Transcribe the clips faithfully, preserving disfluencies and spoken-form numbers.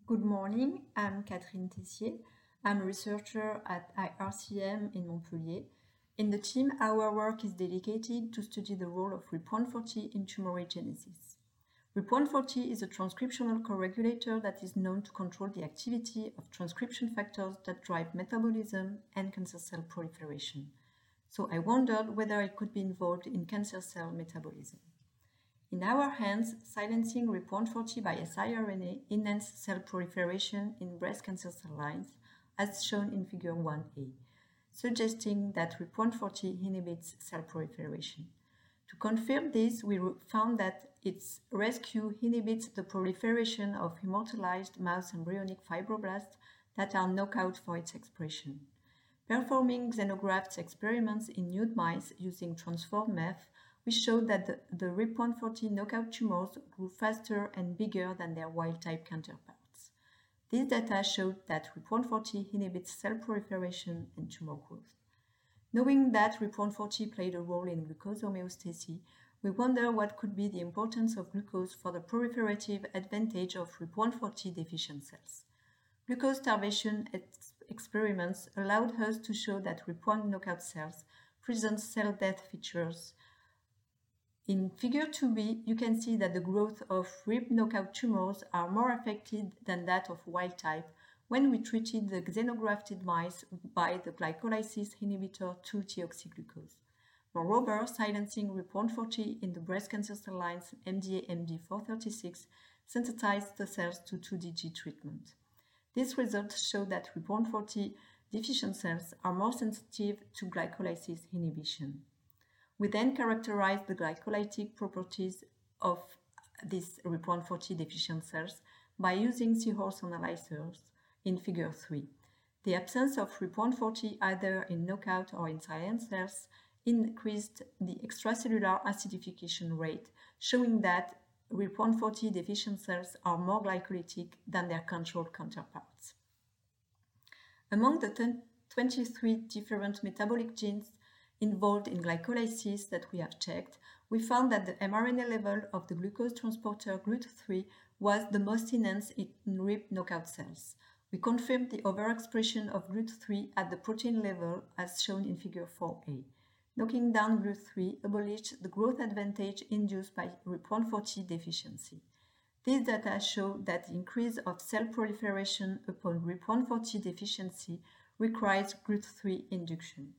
Good morning, I'm Catherine Tessier. I'm a researcher at I R C M in Montpellier. In the team, our work is dedicated to study the role of R I P one forty in tumorigenesis. R I P one forty is a transcriptional co-regulator that is known to control the activity of transcription factors that drive metabolism and cancer cell proliferation. So I wondered whether it could be involved in cancer cell metabolism. In our hands, silencing R I P one forty by siRNA enhances cell proliferation in breast cancer cell lines, as shown in figure one A, suggesting that R I P one forty inhibits cell proliferation. To confirm this, we found that its rescue inhibits the proliferation of immortalized mouse embryonic fibroblasts that are knockout for its expression. Performing xenografts experiments in nude mice using transformed M E F, we showed that the, the R I P one forty knockout tumors grew faster and bigger than their wild-type counterparts. These data showed that R I P one forty inhibits cell proliferation and tumor growth. Knowing that R I P one forty played a role in glucose homeostasis, we wonder what could be the importance of glucose for the proliferative advantage of R I P one forty deficient cells. Glucose starvation ex experiments allowed us to show that R I P one knockout cells present cell death features. In figure two B, you can see that the growth of R I P knockout tumors are more affected than that of wild type when we treated the xenografted mice by the glycolysis inhibitor two deoxyglucose. Moreover, silencing R I P one forty in the breast cancer cell lines M D A M D four thirty-six sensitized the cells to two D G treatment. These results show that R I P one forty deficient cells are more sensitive to glycolysis inhibition. We then characterized the glycolytic properties of these R I P one forty deficient cells by using seahorse analyzers in figure three. The absence of R I P one forty either in knockout or in silenced cells increased the extracellular acidification rate, showing that R I P one forty deficient cells are more glycolytic than their controlled counterparts. Among the twenty-three different metabolic genes involved in glycolysis that we have checked, we found that the mRNA level of the glucose transporter G L U T three was the most enhanced in R I P knockout cells. We confirmed the overexpression of G L U T three at the protein level as shown in figure four A. Knocking down G L U T three abolished the growth advantage induced by R I P one forty deficiency. These data show that the increase of cell proliferation upon R I P one forty deficiency requires G L U T three induction.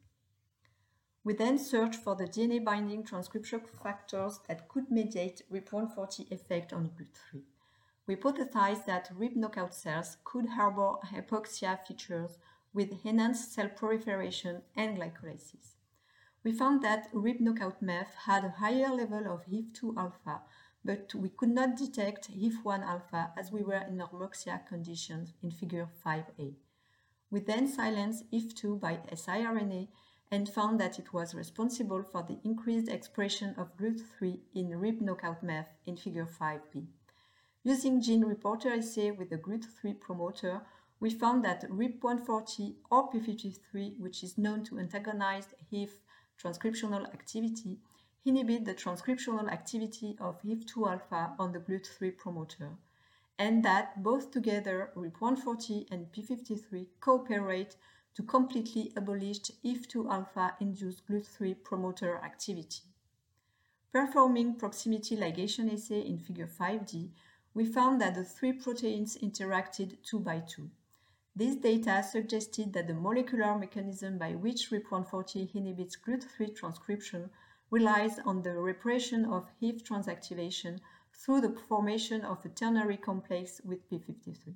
We then searched for the D N A-binding transcription factors that could mediate R I P one forty effect on G L U T three. We hypothesized that R I P knockout cells could harbor hypoxia features with enhanced cell proliferation and glycolysis. We found that R I P knockout M E F had a higher level of H I F two alpha, but we could not detect H I F one alpha as we were in normoxia conditions in figure five A. We then silenced H I F two by siRNA and found that it was responsible for the increased expression of G L U T three in R I P knockout M E F in figure five B. Using gene reporter assay with the G L U T three promoter, we found that R I P one forty or P fifty-three, which is known to antagonize H I F transcriptional activity, inhibit the transcriptional activity of H I F two alpha on the G L U T three promoter, and that both together R I P one forty and P fifty-three cooperate to completely abolish H I F two alpha induced G L U T three promoter activity. Performing proximity ligation assay in figure five D, we found that the three proteins interacted two by two. This data suggested that the molecular mechanism by which R I P one forty inhibits G L U T three transcription relies on the repression of H I F transactivation through the formation of a ternary complex with P fifty-three.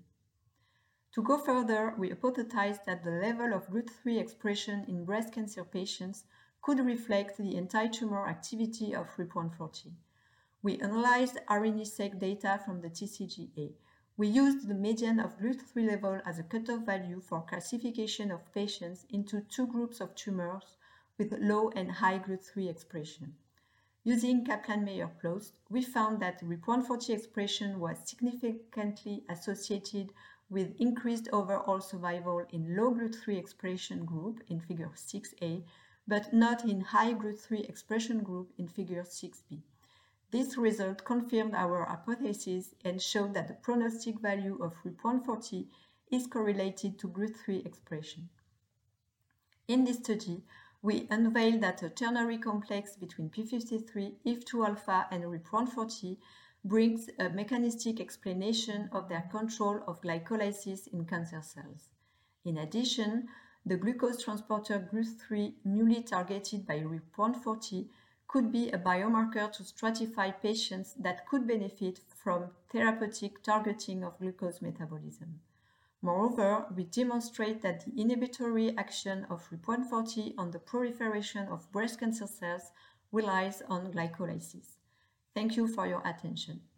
To go further, we hypothesized that the level of G L U T three expression in breast cancer patients could reflect the anti-tumor activity of R I P one forty. We analyzed R N A-seq data from the T C G A. We used the median of G L U T three level as a cutoff value for classification of patients into two groups of tumors with low and high G L U T three expression. Using Kaplan-Meier plots, we found that R I P one forty expression was significantly associated with increased overall survival in low G L U T three expression group in figure six A, but not in high G L U T three expression group in figure six B. This result confirmed our hypothesis and showed that the prognostic value of R I P one forty is correlated to G L U T three expression. In this study, we unveiled that a ternary complex between p fifty-three, I F two alpha, and R I P one forty brings a mechanistic explanation of their control of glycolysis in cancer cells. In addition, the glucose transporter G L U T three newly targeted by R I P one forty could be a biomarker to stratify patients that could benefit from therapeutic targeting of glucose metabolism. Moreover, we demonstrate that the inhibitory action of R I P one forty on the proliferation of breast cancer cells relies on glycolysis. Thank you for your attention.